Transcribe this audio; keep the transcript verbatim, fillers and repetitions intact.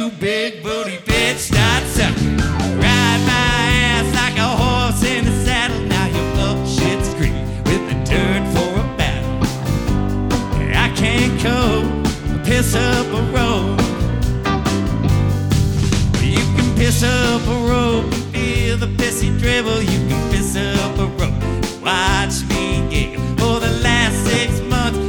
you big booty bitch, start sucking. Ride my ass like a horse in a saddle. Now you're up shit's creek with the dirt for a battle. I can't go piss up a road. You can piss up a road and feel the pissy dribble. You can